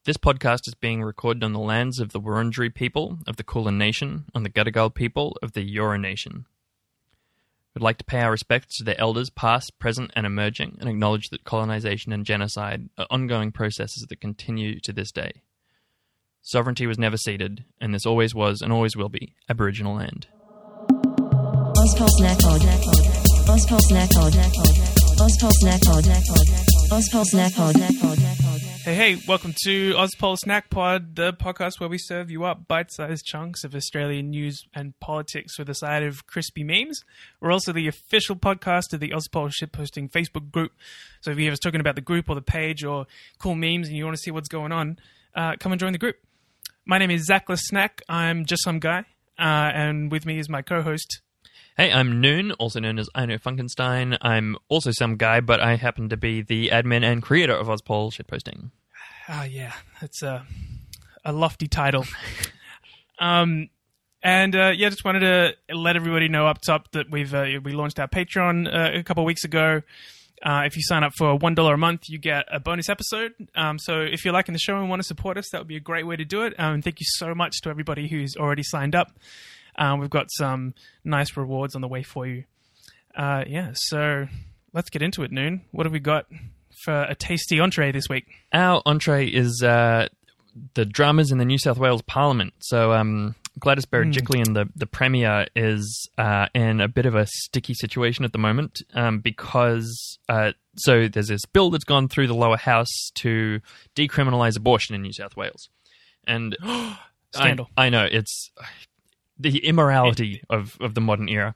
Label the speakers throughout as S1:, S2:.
S1: This podcast is being recorded on the lands of the Wurundjeri people, of the Kulin Nation, on the Gadigal people, of the Eora Nation. We'd like to pay our respects to their elders past, present, and emerging, and acknowledge that colonization and genocide are ongoing processes that continue to this day. Sovereignty was never ceded, and this always was and always will be Aboriginal land.
S2: Hey, welcome to Ozpol Snack Pod, the podcast where we serve you up bite-sized chunks of Australian news and politics with a side of crispy memes. We're also the official podcast of the Ozpol Shitposting Facebook group. So if you hear us talking about the group or the page or cool memes and you want to see what's going on, come and join the group. My name is Zachless Snack. I'm just some guy, and with me is my co-host.
S1: Hey, I'm Noon, also known as Ino Funkenstein. I'm also some guy, but I happen to be the admin and creator of Ozpol Shitposting.
S2: Oh, yeah. That's a lofty title. Just wanted to let everybody know up top that we launched our Patreon a couple of weeks ago. If you sign up for $1 a month, you get a bonus episode. So if you're liking the show and want to support us, that would be a great way to do it. Thank you so much to everybody who's already signed up. We've got some nice rewards on the way for you. So let's get into it, Noon. What have we got for a tasty entree this week?
S1: Our entree is the dramas in the New South Wales Parliament. So Gladys Berejiklian, the Premier, is in a bit of a sticky situation at the moment because so there's this bill that's gone through the lower house to decriminalise abortion in New South Wales. And
S2: Scandal.
S1: I know, it's the immorality of the modern era.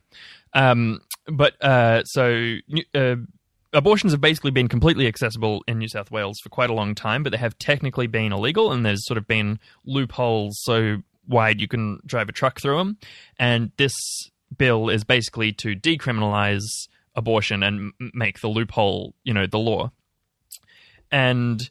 S1: Abortions have basically been completely accessible in New South Wales for quite a long time, but they have technically been illegal, and there's sort of been loopholes so wide you can drive a truck through them. And this bill is basically to decriminalise abortion and make the loophole, the law. And,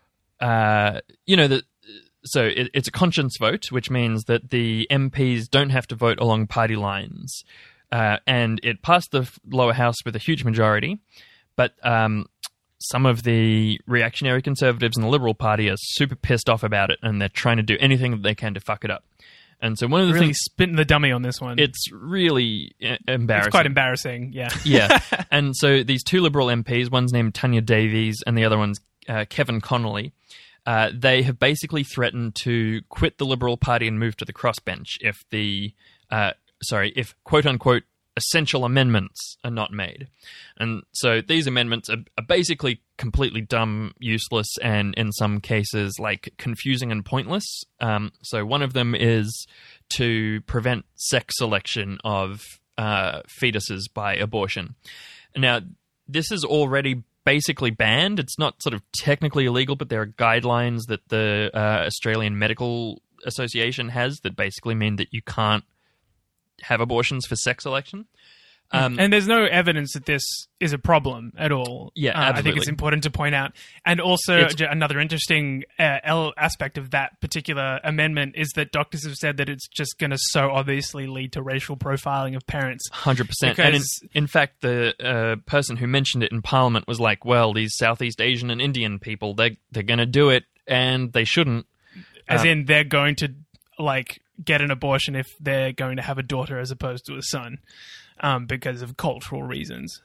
S1: So it's a conscience vote, which means that the MPs don't have to vote along party lines. And it passed the lower house with a huge majority, but some of the reactionary Conservatives in the Liberal Party are super pissed off about it, and they're trying to do anything that they can to fuck it up. And so one of the
S2: really
S1: things...
S2: spitting the dummy on this one.
S1: It's really embarrassing.
S2: It's quite embarrassing, yeah.
S1: Yeah. And so these two Liberal MPs, one's named Tanya Davies and the other one's Kevin Connolly, they have basically threatened to quit the Liberal Party and move to the crossbench if if quote-unquote essential amendments are not made. And so these amendments are basically completely dumb, useless, and in some cases, confusing and pointless. So one of them is to prevent sex selection of fetuses by abortion. Now, this is already basically banned. It's not sort of technically illegal, but there are guidelines that the Australian Medical Association has that basically mean that you can't have abortions for sex selection.
S2: And there's no evidence that this is a problem at all.
S1: Yeah, absolutely.
S2: I think it's important to point out. And also, another interesting aspect of that particular amendment is that doctors have said that it's just going to so obviously lead to racial profiling of parents.
S1: 100%. And in fact, the person who mentioned it in Parliament was like, well, these Southeast Asian and Indian people, they're going to do it, and they shouldn't.
S2: As in, they're going to, get an abortion if they're going to have a daughter as opposed to a son. Because of cultural reasons.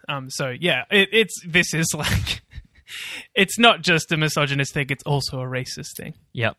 S2: It's not just a misogynist thing, it's also a racist thing.
S1: Yeah.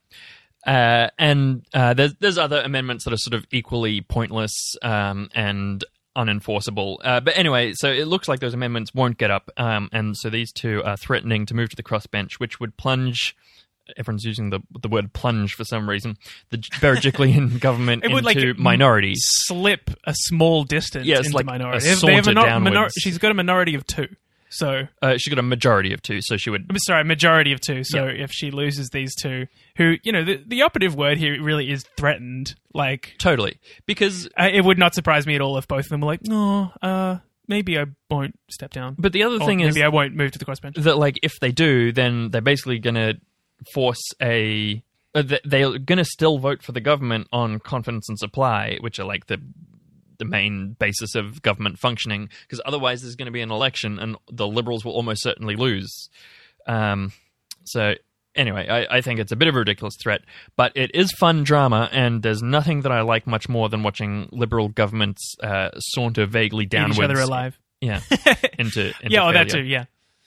S1: There's other amendments that are sort of equally pointless and unenforceable. But anyway, so it looks like those amendments won't get up. And so these two are threatening to move to the crossbench, which would plunge... Everyone's using the word plunge for some reason. The Berejiklian government into minority.
S2: Slip a small distance into minority. She's got a minority of two. So
S1: she got a majority of two, so she would...
S2: majority of two. So if she loses these two, who, the operative word here really is threatened.
S1: Totally. Because...
S2: it would not surprise me at all if both of them were like, no, maybe I won't step down.
S1: But the other thing is...
S2: Maybe I won't move to the crossbench.
S1: That, if they do, then they're basically going to force they're going to still vote for the government on confidence and supply, which are the main basis of government functioning, because otherwise there's going to be an election and the Liberals will almost certainly lose. So Anyway, I think it's a bit of a ridiculous threat, but it is fun drama, and there's nothing that I like much more than watching liberal governments saunter vaguely downwards.
S2: Each other alive.
S1: Yeah, into
S2: yeah,
S1: failure.
S2: that too, yeah.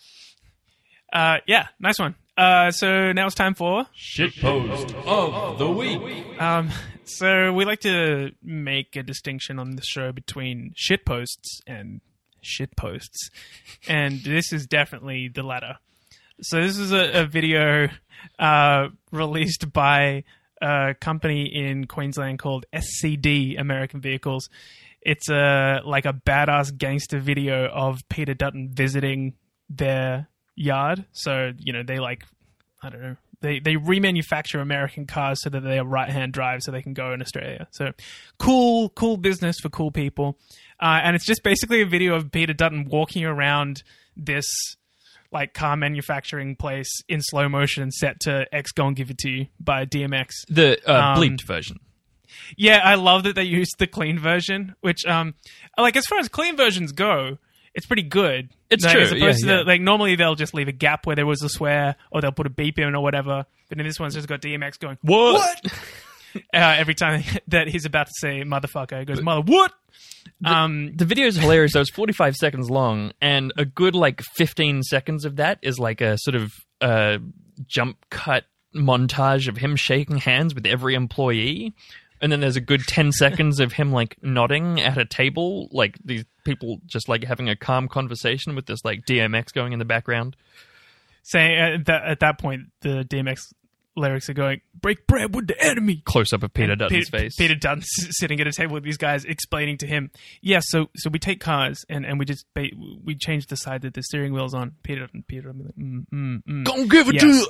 S2: Yeah, nice one. So now it's time for...
S1: Shitpost of the week.
S2: So we like to make a distinction on the show between shitposts and shitposts, and this is definitely the latter. So this is a video released by a company in Queensland called SCD American Vehicles. It's like a badass gangster video of Peter Dutton visiting their yard. So, they I don't know, they remanufacture American cars so that they are right-hand drive so they can go in Australia. So cool business for cool people. And it's just basically a video of Peter Dutton walking around this car manufacturing place in slow motion set to X Gon Give It To You by DMX.
S1: The bleeped version.
S2: Yeah, I love that they used the clean version, which, as far as clean versions go, it's pretty good.
S1: It's true.
S2: As opposed
S1: to
S2: normally they'll just leave a gap where there was a swear, or they'll put a beep in or whatever. But in this one, it's just got DMX going, "What?" Every time that he's about to say "motherfucker," he goes, "Mother what?"
S1: The video is hilarious. So it's 45 seconds long, and a good 15 seconds of that is like a sort of jump cut montage of him shaking hands with every employee. And then there's a good 10 seconds of him nodding at a table, these people just having a calm conversation with this DMX going in the background.
S2: Saying at that point, the DMX lyrics are going, "Break bread with the enemy."
S1: Close up of Peter Dutton's face.
S2: Peter Dutton sitting at a table with these guys, explaining to him, "Yeah, so we take cars and we just we change the side that the steering wheel's on." Peter Dutton,
S1: Don't give it to you.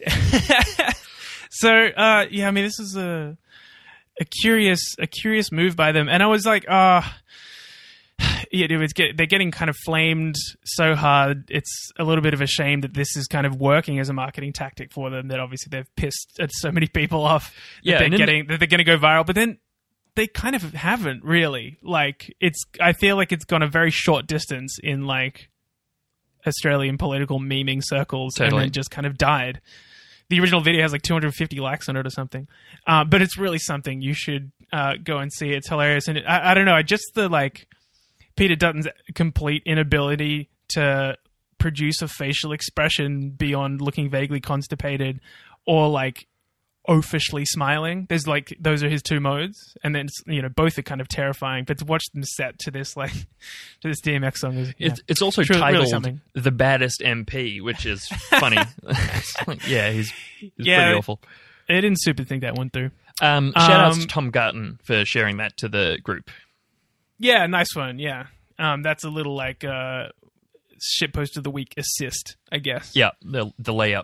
S2: So yeah, I mean, this is a curious move by them, and I was like, yeah, they're getting kind of flamed so hard. It's a little bit of a shame that this is kind of working as a marketing tactic for them. That obviously they've pissed so many people off.
S1: Yeah,
S2: that they're going to go viral, but then they kind of haven't really. I feel like it's gone a very short distance in Australian political memeing circles,
S1: totally.
S2: And then just kind of died. The original video has 250 likes on it or something. But it's really something. You should go and see. It's hilarious. And I don't know. Just the Peter Dutton's complete inability to produce a facial expression beyond looking vaguely constipated or oafishly smiling. There's those are his two modes. And then, both are kind of terrifying. But to watch them set to this, to this DMX song is,
S1: it's also
S2: really
S1: titled The Baddest MP, which is funny. Yeah, he's pretty awful.
S2: I didn't super think that one through.
S1: Shout outs to Tom Garton for sharing that to the group.
S2: Yeah, nice one. Yeah. That's a little shitpost of the week assist, I guess.
S1: Yeah, the layup.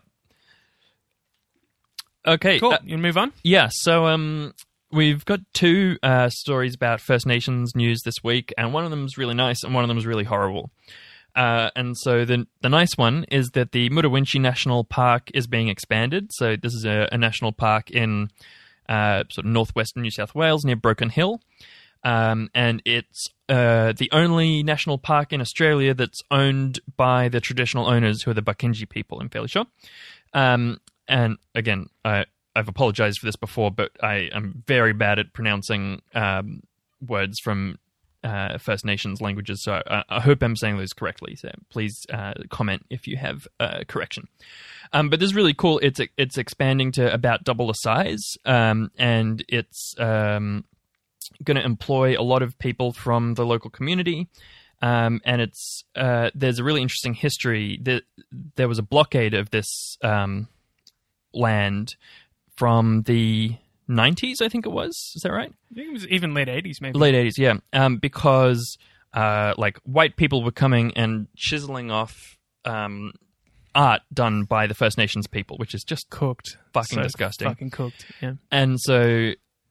S1: Okay.
S2: Cool. You want to move on?
S1: Yeah, so we've got two stories about First Nations news this week, and one of them is really nice and one of them is really horrible. And so the nice one is that the Mutawinchi National Park is being expanded. So this is a national park in sort of northwestern New South Wales near Broken Hill. And it's the only national park in Australia that's owned by the traditional owners, who are the Barkindji people, I'm fairly sure. And again, I've apologized for this before, but I am very bad at pronouncing words from First Nations languages, so I hope I'm saying those correctly. So please comment if you have correction. But this is really cool. It's expanding to about double the size, and it's going to employ a lot of people from the local community. And it's there's a really interesting history. There was a blockade of this land from the 90s, I think it was. Is that right?
S2: I think it was even late 80s, maybe.
S1: Late 80s, yeah. Because white people were coming and chiseling off art done by the First Nations people, which is just
S2: cooked,
S1: fucking disgusting.
S2: Fucking cooked, yeah.
S1: And so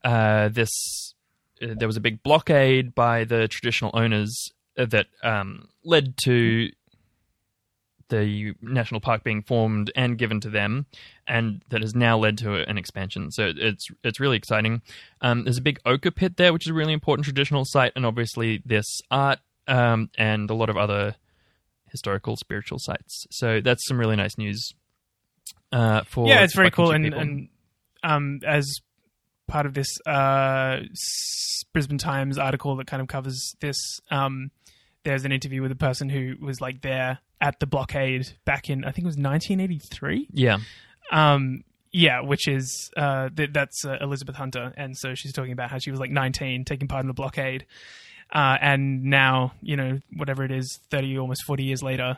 S1: there was a big blockade by the traditional owners that led to the national park being formed and given to them, and that has now led to an expansion. So it's really exciting. There's a big ochre pit there, which is a really important traditional site, and obviously this art and a lot of other historical, spiritual sites. So that's some really nice news For
S2: yeah, it's very cool.
S1: people.
S2: And as part of this Brisbane Times article that kind of covers this, there's an interview with a person who was like there at the blockade back in, I think it was 1983.
S1: Yeah.
S2: Yeah, which is that's Elizabeth Hunter, and so she's talking about how she was like 19, taking part in the blockade, and now, you know, whatever it is, 30, almost 40 years later,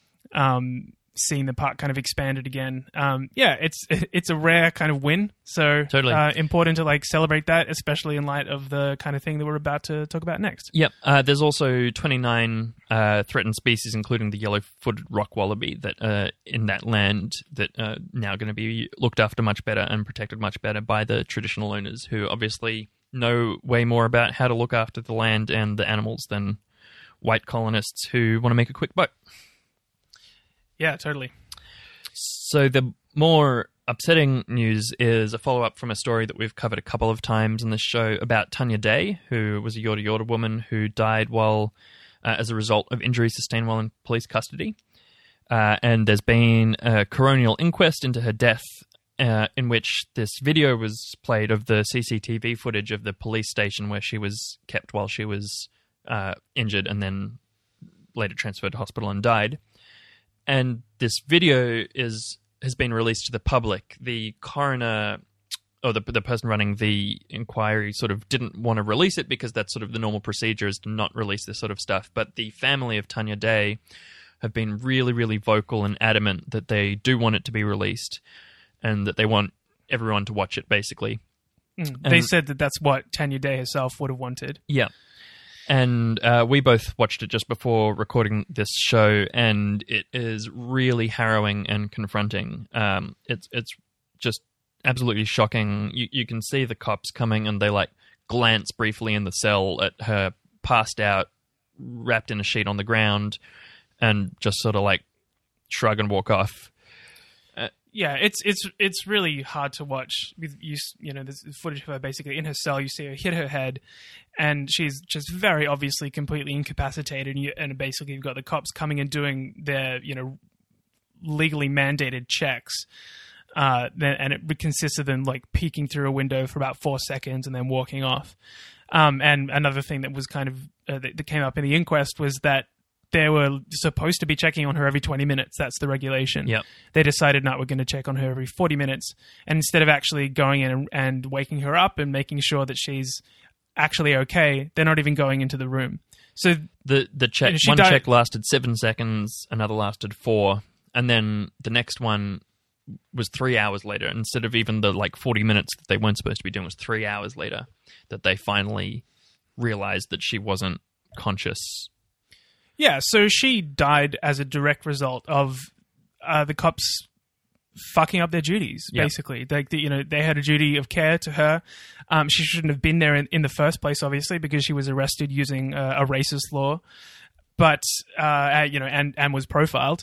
S2: seeing the park kind of expanded again. Yeah, it's a rare kind of win, so
S1: Totally.
S2: Important to like celebrate that, especially in light of the kind of thing that we're about to talk about next.
S1: Yep. There's also 29 threatened species, including the yellow-footed rock wallaby, that are in that land that are now going to be looked after much better and protected much better by the traditional owners, who obviously know way more about how to look after the land and the animals than white colonists who want to make a quick buck.
S2: Yeah, totally.
S1: So the more upsetting news is a follow-up from a story that we've covered a couple of times in this show about Tanya Day, who was a Yorta Yorta woman who died while, as a result of injuries sustained while in police custody. And there's been a coronial inquest into her death, in which this video was played of the CCTV footage of the police station where she was kept while she was injured and then later transferred to hospital and died. And this video has been released to the public. The coroner, or the person running the inquiry, sort of didn't want to release it because that's sort of the normal procedure, is to not release this sort of stuff. But the family of Tanya Day have been really, really vocal and adamant that they do want it to be released and that they want everyone to watch it, basically.
S2: They said that that's what Tanya Day herself would have wanted.
S1: Yeah. And we both watched it just before recording this show, and it is really harrowing and confronting. It's just absolutely shocking. You can see the cops coming, and they like glance briefly in the cell at her passed out, wrapped in a sheet on the ground, and just sort of like shrug and walk off.
S2: Yeah, it's really hard to watch. With you know, there's footage of her basically in her cell. You see her hit her head, and she's just very obviously completely incapacitated. And basically, you've got the cops coming and doing their, you know, legally mandated checks. And it consists of them like peeking through a window for about 4 seconds and then walking off. And another thing that was kind of that came up in the inquest was that they were supposed to be checking on her every 20 minutes. That's the regulation.
S1: Yep.
S2: They decided, no, we're going to check on her every 40 minutes. And instead of actually going in and waking her up and making sure that she's actually okay, they're not even going into the room. So
S1: the check, one check lasted 7 seconds, another lasted 4, and then the next one was 3 hours later. Instead of even the like 40 minutes that they weren't supposed to be doing, was 3 hours later that they finally realized that she wasn't conscious.
S2: Yeah, so she died as a direct result of the cops fucking up their duties, basically. They had a duty of care to her. She shouldn't have been there in the first place, obviously, because she was arrested using a racist law, but and was profiled.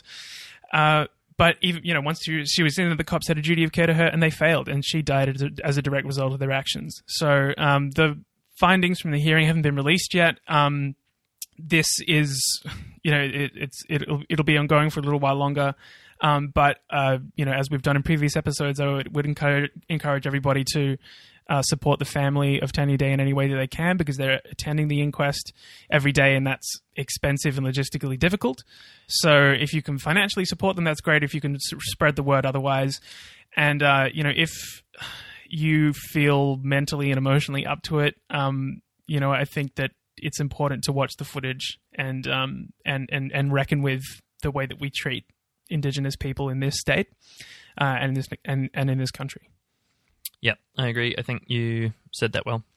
S2: But even once she was in, the cops had a duty of care to her, and they failed, and she died as a direct result of their actions. So the findings from the hearing haven't been released yet. This is, it'll be ongoing for a little while longer. But as we've done in previous episodes, I would encourage everybody to support the family of Tanya Day in any way that they can, because they're attending the inquest every day, and that's expensive and logistically difficult. So if you can financially support them, that's great. If you can spread the word otherwise. And, if you feel mentally and emotionally up to it, I think that it's important to watch the footage and reckon with the way that we treat Indigenous people in this state and in this country.
S1: Yeah, I agree. I think you said that well.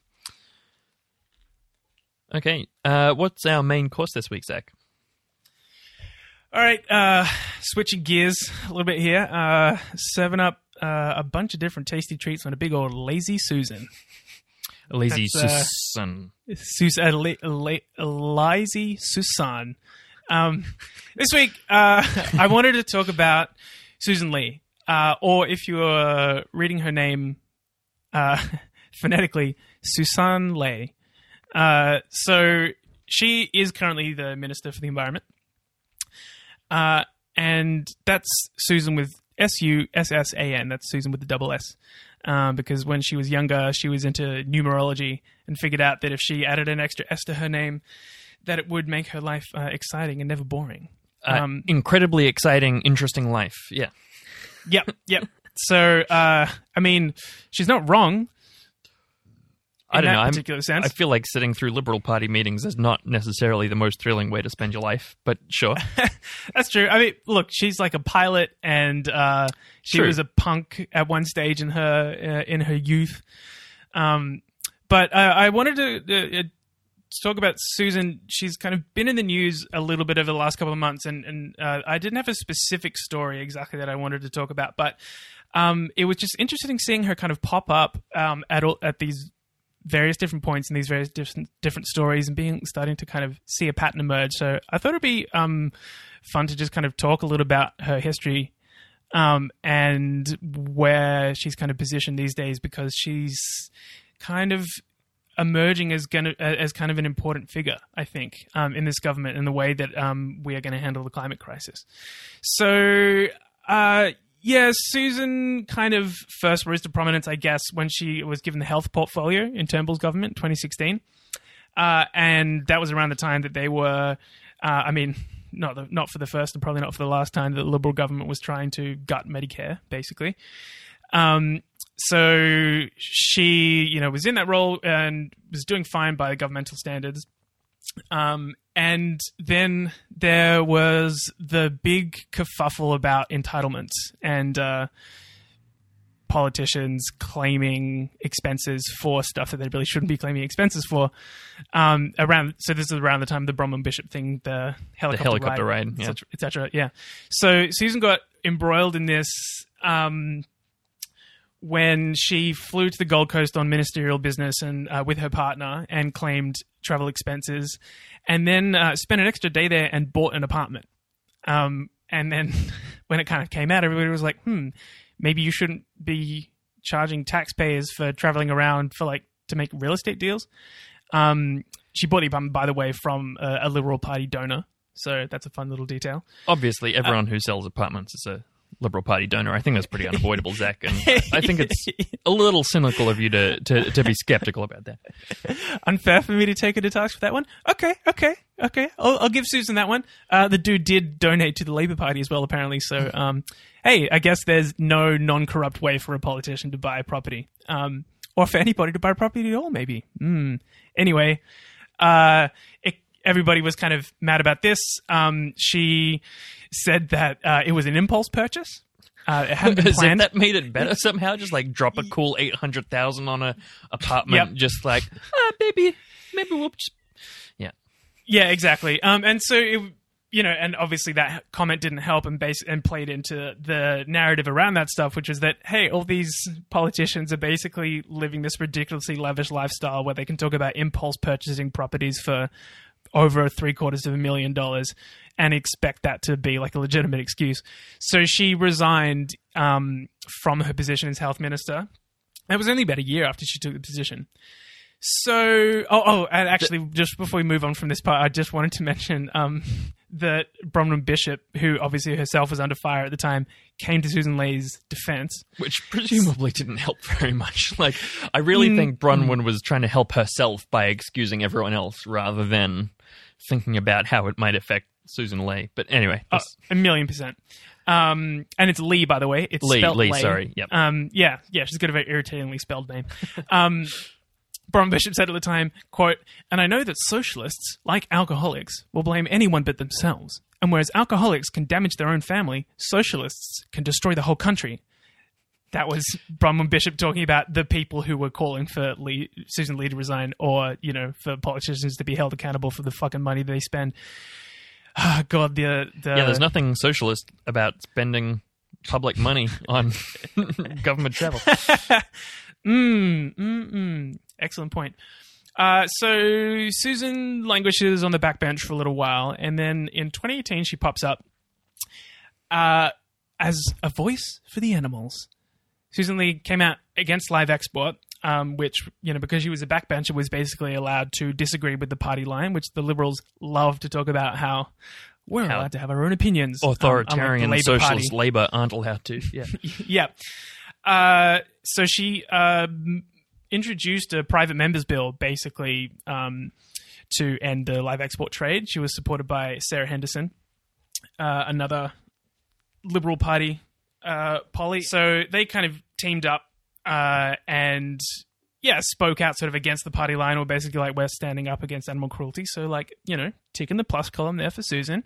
S1: Okay, what's our main course this week, Zach?
S2: All right, switching gears a little bit here. Serving up a bunch of different tasty treats on a big old Lazy Susan.
S1: Lazy Susan.
S2: Lazy Susan. This week, I wanted to talk about Susan Lee, or if you are reading her name phonetically, Susan Ley. So she is currently the Minister for the Environment, and that's Susan with Sussan. That's Susan with the double S. Because when she was younger, she was into numerology and figured out that if she added an extra S to her name, that it would make her life exciting and never boring.
S1: Incredibly exciting, interesting life. Yeah.
S2: Yep. So, I mean, she's not wrong.
S1: I don't know.
S2: Particular sense.
S1: I feel like sitting through Liberal Party meetings is not necessarily the most thrilling way to spend your life, but sure.
S2: That's true. I mean, look, she's like a pilot, and she
S1: True.
S2: was a punk at one stage in her youth. But I wanted to talk about Susan. She's kind of been in the news a little bit over the last couple of months, and I didn't have a specific story exactly that I wanted to talk about, but it was just interesting seeing her kind of pop up at these various different points in these various different stories, and starting to kind of see a pattern emerge. So I thought it'd be fun to just kind of talk a little about her history and where she's kind of positioned these days, because she's kind of emerging as kind of an important figure, I think, in this government, in the way that we are going to handle the climate crisis. So, Susan kind of first rose to prominence, I guess, when she was given the health portfolio in Turnbull's government in 2016. And that was around the time that they were, not for the first and probably not for the last time that the Liberal government was trying to gut Medicare, basically. So she, was in that role and was doing fine by governmental standards. And then there was the big kerfuffle about entitlements and politicians claiming expenses for stuff that they really shouldn't be claiming expenses for. So this is around the time of the Bronwyn Bishop thing, the helicopter ride,
S1: yeah.
S2: et cetera. Yeah. So Susan got embroiled in this when she flew to the Gold Coast on ministerial business and with her partner and claimed travel expenses, and then spent an extra day there and bought an apartment. And then when it kind of came out, everybody was like, maybe you shouldn't be charging taxpayers for traveling around to make real estate deals. She bought the apartment, by the way, from a Liberal Party donor. So that's a fun little detail.
S1: Obviously, everyone who sells apartments is a Liberal Party donor. I think that's pretty unavoidable, Zach, and I think it's a little cynical of you to be skeptical about that.
S2: Unfair for me to take her to task for that one? Okay. I'll give Susan that one. The dude did donate to the Labour Party as well, apparently, so hey, I guess there's no non-corrupt way for a politician to buy property. Or for anybody to buy property at all, maybe. Anyway, everybody was kind of mad about this. She said that it was an impulse purchase. It hadn't been planned.
S1: That made it better somehow? Just like drop a cool $800,000 on an apartment, Just like, maybe we'll just...
S2: Yeah, exactly. And so and obviously that comment didn't help and played into the narrative around that stuff, which is that, hey, all these politicians are basically living this ridiculously lavish lifestyle where they can talk about impulse purchasing properties for over $750,000 and expect that to be like a legitimate excuse. So she resigned from her position as health minister. It was only about a year after she took the position. So, and actually, just before we move on from this part, I just wanted to mention that Bronwyn Bishop, who obviously herself was under fire at the time, came to Susan Lay's defense.
S1: Which presumably didn't help very much. Like, I really think Bronwyn was trying to help herself by excusing everyone else rather than thinking about how it might affect Susan Lay. But anyway.
S2: 1,000,000%. And it's Lee, by the way. It's spelled
S1: Lee,
S2: Lay.
S1: sorry. Yep.
S2: Yeah, she's got a very irritatingly spelled name. Bronwyn Bishop said at the time, quote, "And I know that socialists, like alcoholics, will blame anyone but themselves. And whereas alcoholics can damage their own family, socialists can destroy the whole country." That was Bronwyn Bishop talking about the people who were calling for Susan Lee to resign, or, for politicians to be held accountable for the fucking money they spend. Oh, God,
S1: there's nothing socialist about spending public money on government travel.
S2: Excellent point. So Susan languishes on the backbench for a little while, and then in 2018 she pops up as a voice for the animals. Susan Lee came out against live export, which, because she was a backbencher, was basically allowed to disagree with the party line, which the Liberals love to talk about how we're
S1: how
S2: allowed to have our own opinions.
S1: authoritarian
S2: unlike the Labour
S1: socialist
S2: Party.
S1: Labour aren't allowed to. Yeah.
S2: Yeah. So she introduced a private members bill, basically, to end the live export trade. She was supported by Sarah Henderson, another Liberal Party Polly. So they kind of teamed up and spoke out sort of against the party line, or basically like, we're standing up against animal cruelty. So like, tick in the plus column there for Susan.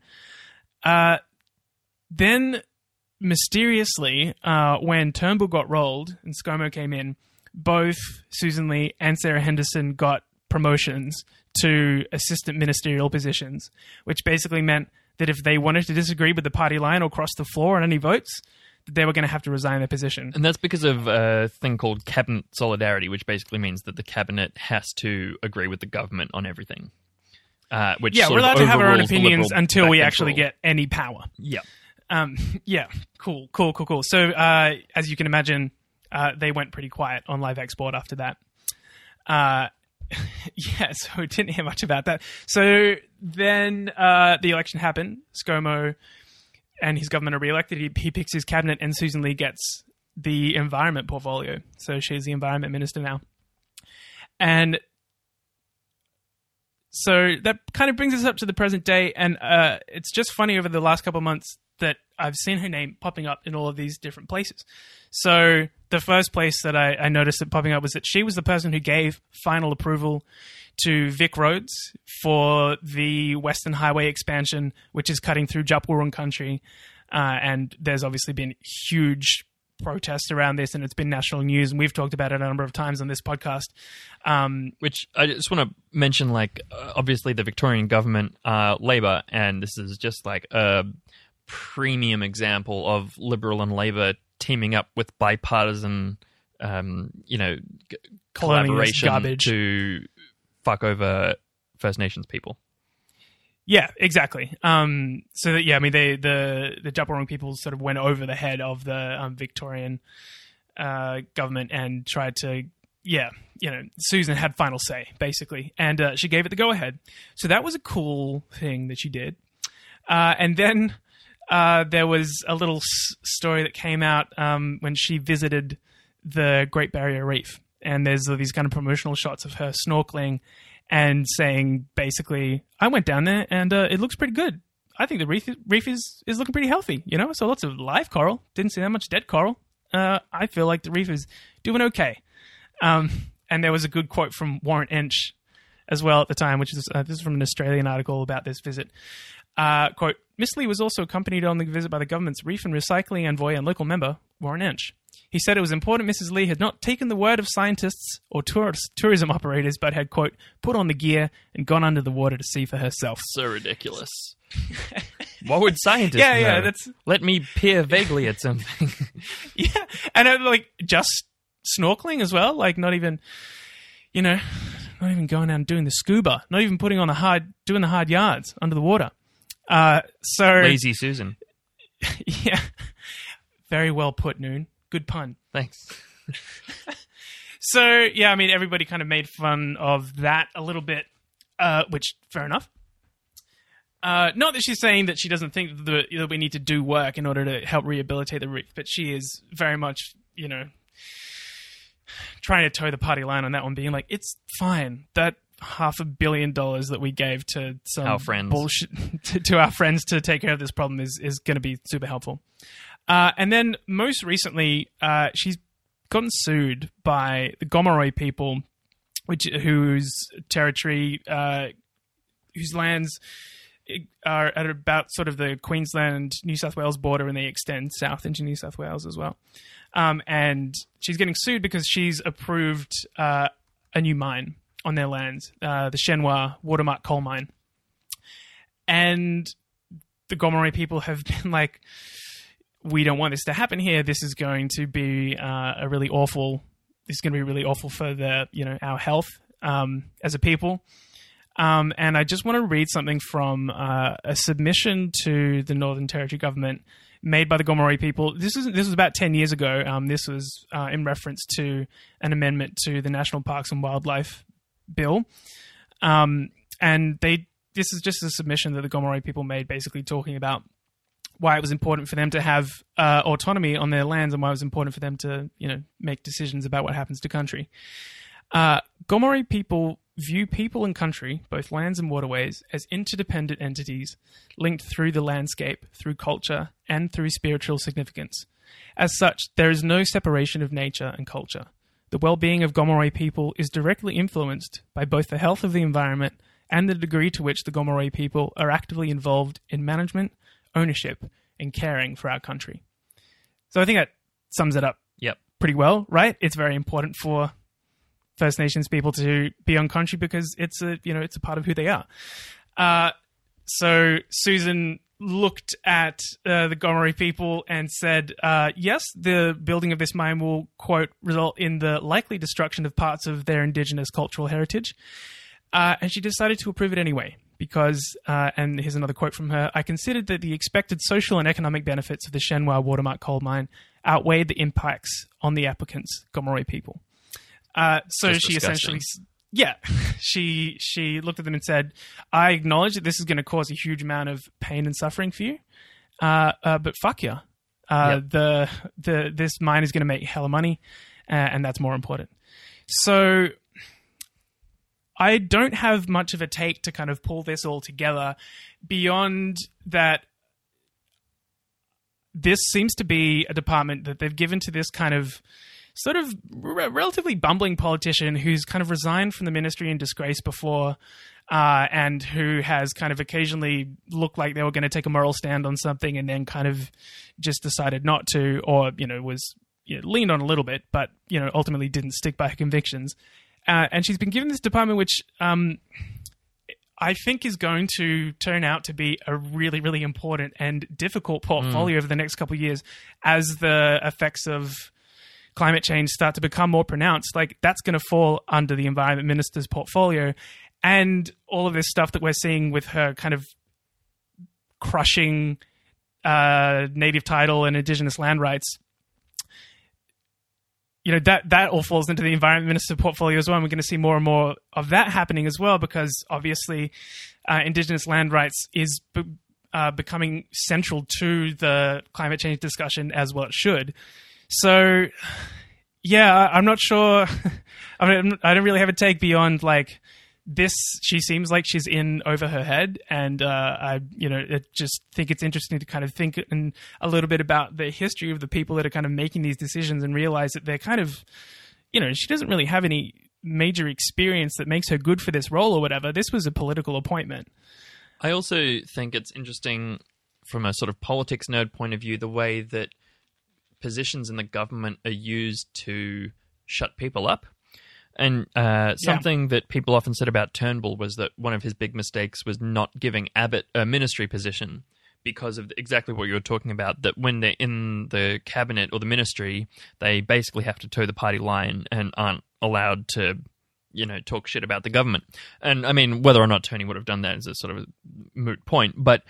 S2: Then mysteriously, when Turnbull got rolled and ScoMo came in, both Susan Lee and Sarah Henderson got promotions to assistant ministerial positions, which basically meant that if they wanted to disagree with the party line or cross the floor on any votes, they were going to have to resign their position.
S1: And that's because of a thing called cabinet solidarity, which basically means that the cabinet has to agree with the government on everything. Which
S2: we're allowed to have our own
S1: overrules the
S2: opinions
S1: Liberal
S2: until we
S1: back
S2: actually
S1: control.
S2: get any power.
S1: Yeah.
S2: Cool. So, as you can imagine, they went pretty quiet on live export after that. So we didn't hear much about that. So then the election happened. ScoMo and his government are re-elected. He picks his cabinet, and Susan Lee gets the environment portfolio. So she's the environment minister now. And so that kind of brings us up to the present day. And it's just funny over the last couple of months that I've seen her name popping up in all of these different places. So the first place that I noticed it popping up was that she was the person who gave final approval to Vic Roads for the Western Highway expansion, which is cutting through Djab Wurrung country. And there's obviously been huge protests around this, and it's been national news, and we've talked about it a number of times on this podcast.
S1: Which I just want to mention, like, obviously the Victorian government are Labor, and this is just like a premium example of Liberal and Labor teaming up with bipartisan, collaboration
S2: garbage
S1: to fuck over First Nations people.
S2: Yeah, exactly. So that, I mean, the Djab Wurrung people sort of went over the head of the Victorian government and tried to, Susan had final say, basically, and she gave it the go-ahead. So that was a cool thing that she did. And then there was a little story that came out when she visited the Great Barrier Reef, and there's these kind of promotional shots of her snorkeling and saying, basically, I went down there and it looks pretty good. I think the reef is looking pretty healthy, so lots of live coral. Didn't see that much dead coral. I feel like the reef is doing okay. And there was a good quote from Warren Entsch as well at the time, which is this is from an Australian article about this visit. Quote, Miss Lee was also accompanied on the visit by the government's reef and recycling envoy and local member, Warren Entsch. He said it was important Mrs. Lee had not taken the word of scientists or tourism operators, but had, quote, put on the gear and gone under the water to see for herself.
S1: So ridiculous. What would scientists know?
S2: That's...
S1: Let me peer vaguely at something.
S2: Yeah, and just snorkeling as well, like not even going out and doing the scuba, not even putting on doing the hard yards under the water. So
S1: Lazy Susan.
S2: Yeah, very well put, Noon. Good pun.
S1: Thanks.
S2: So, I mean, everybody kind of made fun of that a little bit, which, fair enough. Not that she's saying that she doesn't think that we need to do work in order to help rehabilitate the reef, but she is very much, trying to toe the party line on that one, being like, it's fine. That $500 million that we gave to some
S1: our friends.
S2: Bullshit to our friends to take care of this problem is going to be super helpful. And then most recently, she's gotten sued by the Gomeroi people, whose territory, whose lands are at about sort of the Queensland-New South Wales border, and they extend south into New South Wales as well. And she's getting sued because she's approved a new mine on their lands, the Shenhua Watermark coal mine. And the Gomeroi people have been like, we don't want this to happen here. This is going to be really awful for our health as a people. And I just want to read something from a submission to the Northern Territory government made by the Gomeroi people. This was about 10 years ago. This was in reference to an amendment to the National Parks and Wildlife Bill. And they this is just a submission that the Gomeroi people made, basically talking about why it was important for them to have autonomy on their lands and why it was important for them to, make decisions about what happens to country. Gomeroi people view people and country, both lands and waterways, as interdependent entities linked through the landscape, through culture, and through spiritual significance. As such, there is no separation of nature and culture. The well-being of Gomeroi people is directly influenced by both the health of the environment and the degree to which the Gomeroi people are actively involved in management, ownership, and caring for our country. So I think that sums it up pretty well, right? It's very important for First Nations people to be on country because it's a part of who they are. So Susan looked at the Gomeroi people and said, yes, the building of this mine will, quote, result in the likely destruction of parts of their indigenous cultural heritage. And she decided to approve it anyway because, and here's another quote from her, I considered that the expected social and economic benefits of the Shenhua Watermark coal mine outweighed the impacts on the applicants, Gomeroi people. So
S1: Just
S2: she
S1: disgusting.
S2: essentially, she looked at them and said, I acknowledge that this is going to cause a huge amount of pain and suffering for you, but fuck yeah. This mine is going to make hella money, and that's more important. So I don't have much of a take to kind of pull this all together beyond that. This seems to be a department that they've given to this kind of sort of relatively bumbling politician who's kind of resigned from the ministry in disgrace before, and who has kind of occasionally looked like they were going to take a moral stand on something and then kind of just decided not to, or, was leaned on a little bit, but, ultimately didn't stick by her convictions. And she's been given this department, which I think is going to turn out to be a really, really important and difficult portfolio over the next couple of years as the effects of climate change start to become more pronounced. Like, that's going to fall under the environment minister's portfolio, and all of this stuff that we're seeing with her kind of crushing native title and indigenous land rights. That all falls into the environment minister portfolio as well. And we're going to see more and more of that happening as well, because obviously indigenous land rights is becoming central to the climate change discussion as well it should. So, yeah, I'm not sure. I mean, I don't really have a take beyond like this. She seems like she's in over her head, and I just think it's interesting to kind of think a little bit about the history of the people that are kind of making these decisions and realize that they're kind of, she doesn't really have any major experience that makes her good for this role or whatever. This was a political appointment.
S1: I also think it's interesting from a sort of politics nerd point of view, the way that positions in the government are used to shut people up. And something that people often said about Turnbull was that one of his big mistakes was not giving Abbott a ministry position because of exactly what you were talking about, that when they're in the cabinet or the ministry, they basically have to toe the party line and aren't allowed to, talk shit about the government. And I mean, whether or not Tony would have done that is a sort of a moot point. But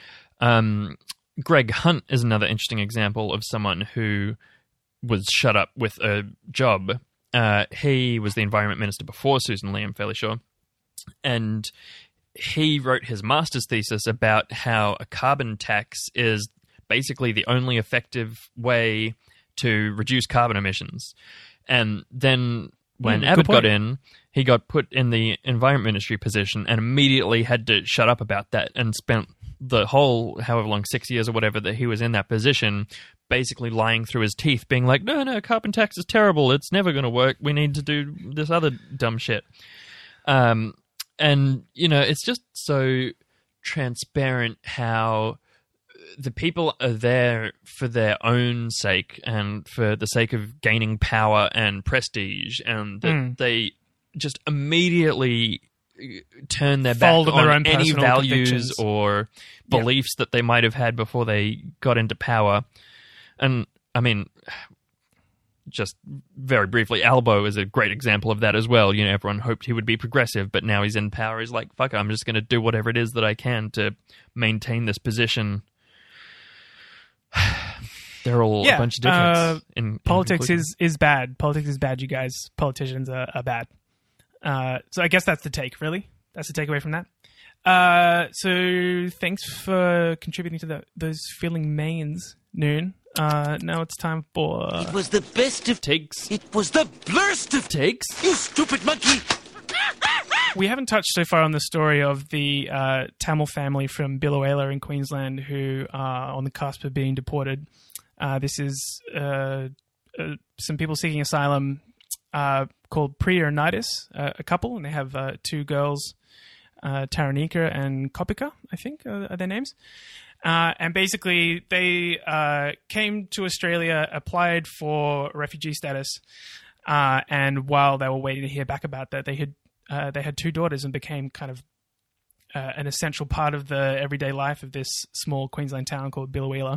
S1: Greg Hunt is another interesting example of someone who was shut up with a job. He was the environment minister before Susan Lee, I'm fairly sure. And he wrote his master's thesis about how a carbon tax is basically the only effective way to reduce carbon emissions. And then when Abbott got in, he got put in the environment ministry position and immediately had to shut up about that, and spent the whole, however long, 6 years or whatever that he was in that position, basically lying through his teeth, being like, no, carbon tax is terrible. It's never going to work. We need to do this other dumb shit. And, it's just so transparent how the people are there for their own sake and for the sake of gaining power and prestige, and that they just immediately turn their back on any values or beliefs that they might have had before they got into power. And I mean, just very briefly, Albo is a great example of that as well. Everyone hoped he would be progressive, but now he's in power. He's like, fuck it, I'm just going to do whatever it is that I can to maintain this position. They're all a bunch of difference. In
S2: politics is bad. Politics is bad, you guys. Politicians are bad. So I guess that's the take, really. That's the takeaway from that. So thanks for contributing to those feeling mains, Noon. Now it's time for...
S3: It was the best of
S1: Takes.
S3: It was the blurst of
S1: Takes.
S3: You stupid monkey!
S2: We haven't touched so far on the story of the Tamil family from Biloela in Queensland who are on the cusp of being deported. This is some people seeking asylum called Priya and Nidus, a couple, and they have two girls, Taranika and Kopika, I think are their names. And basically, they came to Australia, applied for refugee status, and while they were waiting to hear back about that, they had two daughters and became kind of an essential part of the everyday life of this small Queensland town called Biloela.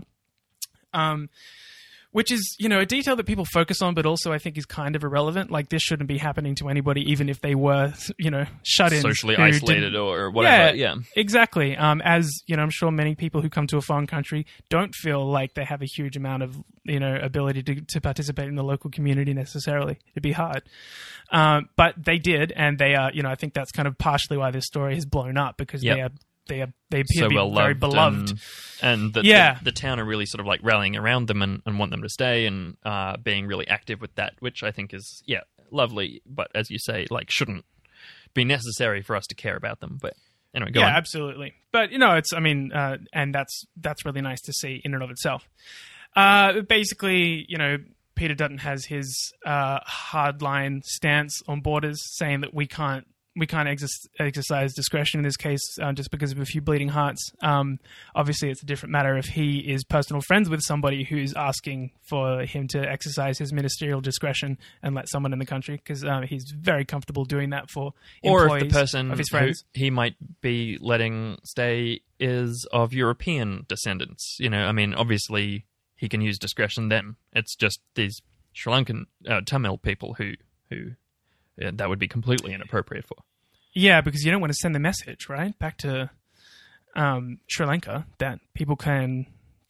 S2: Which is, a detail that people focus on, but also I think is kind of irrelevant. Like, this shouldn't be happening to anybody, even if they were, shut in.
S1: Socially isolated or whatever. Yeah.
S2: Exactly. As, I'm sure many people who come to a foreign country don't feel like they have a huge amount of, ability to participate in the local community necessarily. It'd be hard. But they did, and they are, I think that's kind of partially why this story has blown up, because they appear
S1: so
S2: to be
S1: well
S2: very
S1: loved
S2: beloved.
S1: And the town are really sort of like rallying around them and want them to stay and being really active with that, which I think is, lovely. But as you say, like, shouldn't be necessary for us to care about them. But anyway, go on.
S2: Yeah, absolutely. But, it's, and that's really nice to see in and of itself. Basically, Peter Dutton has his hardline stance on borders, saying that we can't exercise discretion in this case just because of a few bleeding hearts. Obviously, it's a different matter if he is personal friends with somebody who's asking for him to exercise his ministerial discretion and let someone in the country, because he's very comfortable doing that for employees
S1: or if the person
S2: of his friends.
S1: Who he might be letting stay is of European descendants. Obviously he can use discretion then. It's just these Sri Lankan Tamil people who that would be completely inappropriate for.
S2: Yeah, because you don't want to send the message, right, back to Sri Lanka that people can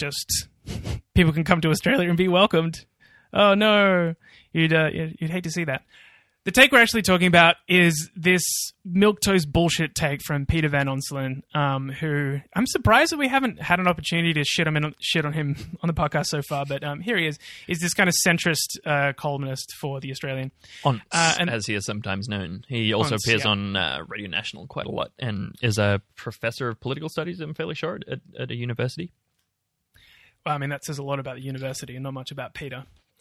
S2: come to Australia and be welcomed. Oh no, you'd hate to see that. The take we're actually talking about is this milquetoast bullshit take from Peter Van Onselen, who I'm surprised that we haven't had an opportunity to shit on him on the podcast so far. But here he is. He's this kind of centrist columnist for The Australian.
S1: As he is sometimes known. He also appears on Radio National quite a lot and is a professor of political studies, I'm fairly sure, at a university.
S2: Well, that says a lot about the university and not much about Peter.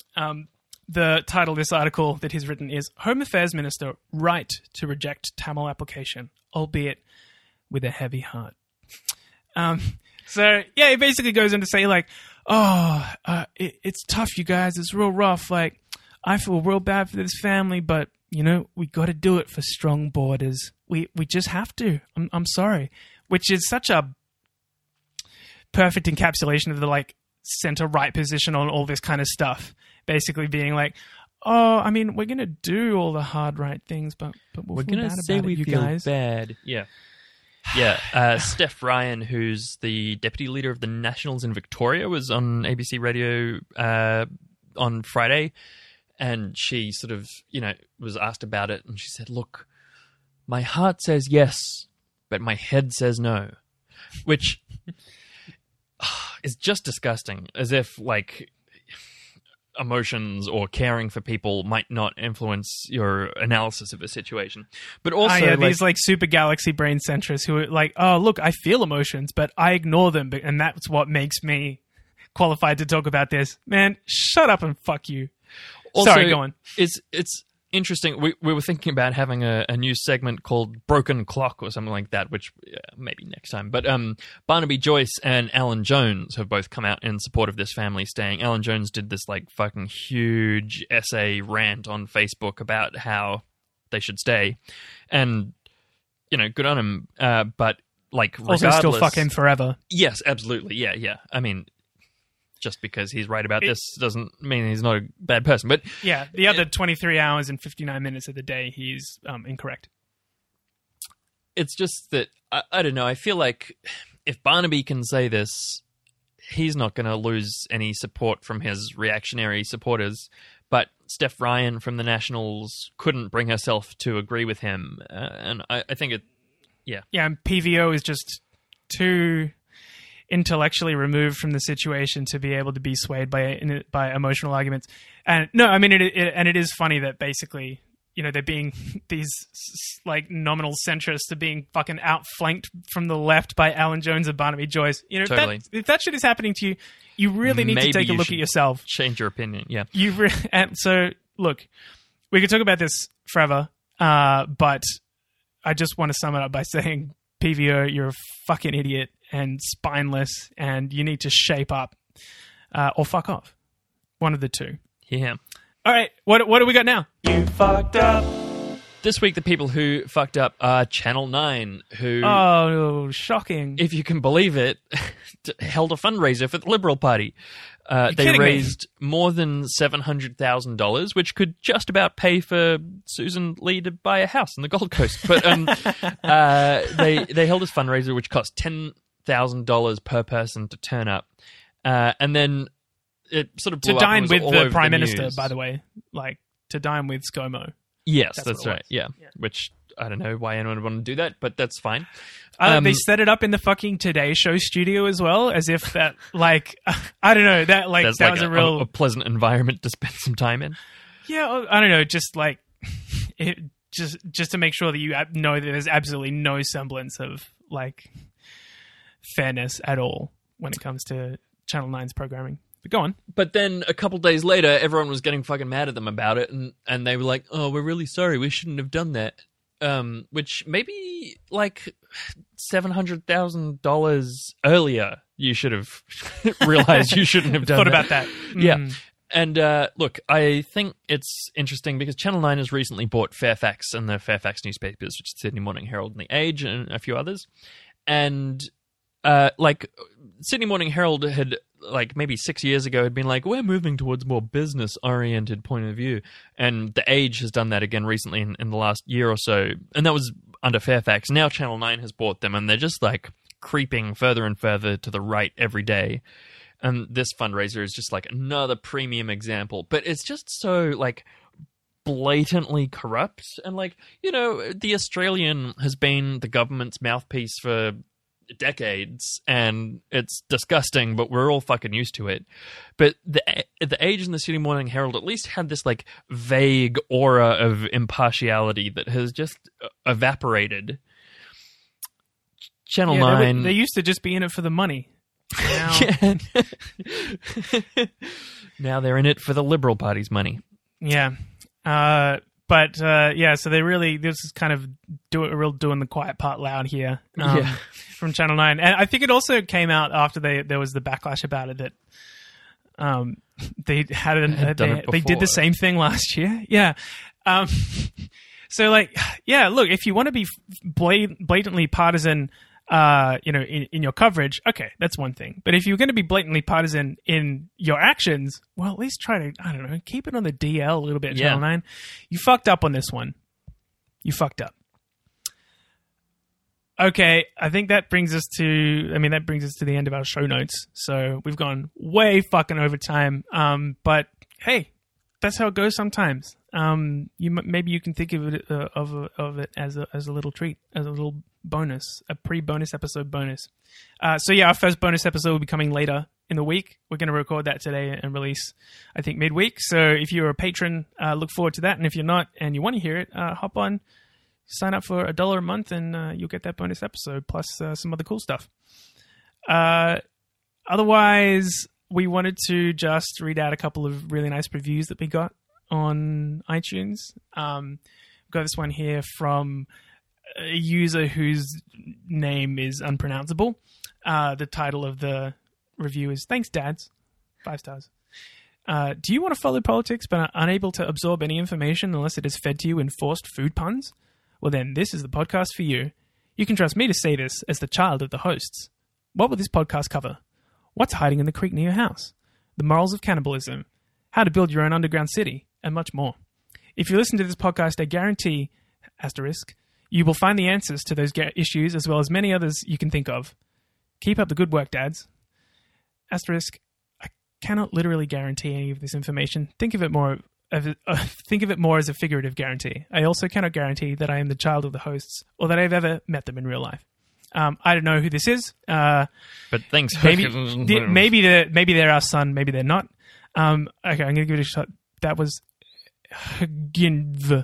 S2: The title of this article that he's written is Home Affairs Minister Right to Reject Tamil Application, albeit with a heavy heart. So, he basically goes in to say, like, it's tough, you guys. It's real rough. Like, I feel real bad for this family, but, we got to do it for strong borders. We just have to. I'm sorry. Which is such a perfect encapsulation of the, like, center-right position on all this kind of stuff. Basically being like, we're going to do all the hard right things, but we're going to say we feel
S1: bad. Yeah. Steph Ryan, who's the deputy leader of the Nationals in Victoria, was on ABC Radio on Friday, and she sort of, was asked about it, and she said, look, my heart says yes, but my head says no, which is just disgusting, as if, like, emotions or caring for people might not influence your analysis of a situation. But also
S2: these like super galaxy brain centrists who are like, oh look, I feel emotions but I ignore them, and that's what makes me qualified to talk about this. Man, shut up and fuck you.
S1: Also,
S2: sorry, go on.
S1: It's interesting. We were thinking about having a new segment called Broken Clock or something like that, which maybe next time. But Barnaby Joyce and Alan Jones have both come out in support of this family staying. Alan Jones did this like fucking huge essay rant on Facebook about how they should stay, and good on him. But like,
S2: also still fuck him forever.
S1: Yes, absolutely. Yeah. Just because he's right about this doesn't mean he's not a bad person. But
S2: yeah, the other 23 hours and 59 minutes of the day, he's incorrect.
S1: It's just that, I don't know, I feel like if Barnaby can say this, he's not going to lose any support from his reactionary supporters. But Steph Ryan from the Nationals couldn't bring herself to agree with him. And I think Yeah.
S2: Yeah, and PVO is just too intellectually removed from the situation to be able to be swayed by emotional arguments. And no, I mean, it is funny that basically, you know, they're being these like nominal centrists are being fucking outflanked from the left by Alan Jones and Barnaby Joyce. You know,
S1: Totally.
S2: if that shit is happening to you, you really need to take a look at yourself.
S1: Change your opinion. Yeah.
S2: And so, look, we could talk about this forever, but I just want to sum it up by saying, PVO, you're a fucking idiot and spineless, and you need to shape up or fuck off. One of the two.
S1: Yeah.
S2: All right, what do we got now? You fucked up.
S1: This week, the people who fucked up are Channel 9, who...
S2: Oh, shocking.
S1: If you can believe it, held a fundraiser for the Liberal Party. They raised more than $700,000, which could just about pay for Susan Lee to buy a house in the Gold Coast. But they held this fundraiser, which cost $10,000 per person to turn up. And then it sort of blew
S2: to
S1: up
S2: dine
S1: and was
S2: with
S1: all
S2: the
S1: over
S2: Prime
S1: the
S2: Minister,
S1: news.
S2: by the way. Like, to dine with ScoMo.
S1: Yes,
S2: That's
S1: that's
S2: what it
S1: right.
S2: was.
S1: Yeah.
S2: Yeah.
S1: Which, I don't know why anyone would want to do that, but that's fine.
S2: They set it up in the fucking Today Show studio as well, as if that, like, I don't know, that like
S1: That's
S2: that
S1: like
S2: was a real...
S1: a pleasant environment to spend some time in.
S2: Yeah, I don't know, just like, just to make sure that you know that there's absolutely no semblance of, like, fairness at all when it comes to Channel 9's programming. But go on.
S1: But then a couple days later, everyone was getting fucking mad at them about it, and they were like, "Oh, we're really sorry. We shouldn't have done that." Which maybe like $700,000 earlier, you should have realized you shouldn't have done
S2: Thought
S1: that.
S2: about that.
S1: Yeah. And look, I think it's interesting because Channel 9 has recently bought Fairfax and the Fairfax newspapers, which is Sydney Morning Herald and The Age and a few others. And like Sydney Morning Herald had, like maybe 6 years ago, had been like, we're moving towards more business-oriented point of view. And The Age has done that again recently in the last year or so. And that was under Fairfax. Now Channel 9 has bought them, and they're just like creeping further and further to the right every day. And this fundraiser is just like another premium example. But it's just so like blatantly corrupt. And like, you know, The Australian has been the government's mouthpiece for decades, and it's disgusting, but we're all fucking used to it. But the Age and the Sydney Morning Herald at least had this like vague aura of impartiality that has just evaporated. Channel 9,
S2: They used to just be in it for the money. Now,
S1: now they're in it for the Liberal Party's money.
S2: yeah. So they really, this is kind of doing the quiet part loud here from Channel 9. And I think it also came out after there was the backlash about it that they they did the same thing last year. Yeah. So like, yeah, look, if you want to be blatantly partisan, in your coverage, okay, that's one thing. But if you're going to be blatantly partisan in your actions, well, at least try to, I don't know, keep it on the DL a little bit, Channel 9. You fucked up on this one. You fucked up. Okay, I think that brings us to the end of our show notes. So we've gone way fucking over time. But hey, that's how it goes sometimes. Maybe you can think of it as a little treat, as a little bonus, a pre-bonus episode bonus. So yeah, our first bonus episode will be coming later in the week. We're going to record that today and release, I think, midweek. So if you're a patron, look forward to that. And if you're not and you want to hear it, hop on, sign up for $1 a month, and you'll get that bonus episode plus some other cool stuff. Otherwise, we wanted to just read out a couple of really nice reviews that we got on iTunes. We've got this one here from a user whose name is unpronounceable. The title of the review is "Thanks, Dads." 5 stars. Do you want to follow politics but are unable to absorb any information unless it is fed to you in forced food puns? Well then, this is the podcast for you. You can trust me to say this as the child of the hosts. What will this podcast cover? What's hiding in the creek near your house? The morals of cannibalism. How to build your own underground city. And much more. If you listen to this podcast, I guarantee, you will find the answers to those issues as well as many others you can think of. Keep up the good work, dads. I cannot literally guarantee any of this information. Think of it more think of it more as a figurative guarantee. I also cannot guarantee that I am the child of the hosts or that I've ever met them in real life. I don't know who this is.
S1: But thanks.
S2: Maybe they're our son. Maybe they're not. Okay, I'm going to give it a shot. That was HCGJNV.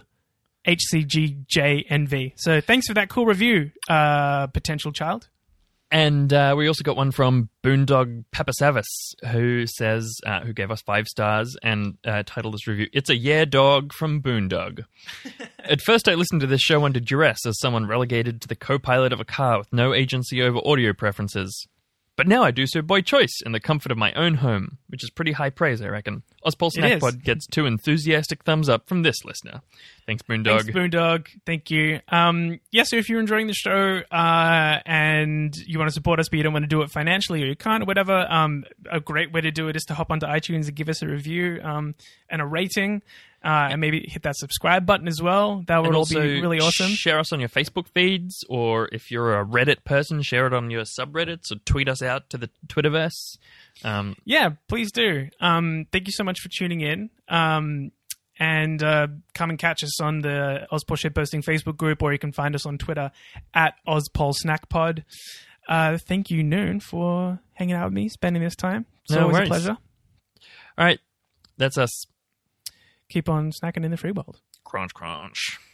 S2: So thanks for that cool review, potential child.
S1: And we also got one from Boondog Papasavis, who says, who gave us 5 stars and titled this review, "It's a Yeah Dog from Boondog." At first I listened to this show under duress as someone relegated to the co-pilot of a car with no agency over audio preferences. But now I do so by choice in the comfort of my own home, which is pretty high praise, I reckon. Ozpol Snackpod gets 2 enthusiastic thumbs up from this listener. Thanks, Boondog.
S2: Thanks, Boondog. Thank you. So if you're enjoying the show and you want to support us, but you don't want to do it financially or you can't or whatever, a great way to do it is to hop onto iTunes and give us a review and a rating. And maybe hit that subscribe button as well. That would all be really awesome.
S1: Share us on your Facebook feeds, or if you're a Reddit person, share it on your subreddits, or tweet us out to the Twitterverse.
S2: Yeah, please do. Thank you so much for tuning in. And come and catch us on the Ozpol Shitposting Facebook group, or you can find us on Twitter at @OzpolSnackPod. Thank you, Noon, for hanging out with me, spending this time. It's always a pleasure.
S1: All right, that's us.
S2: Keep on snacking in the free world.
S1: Crunch, crunch.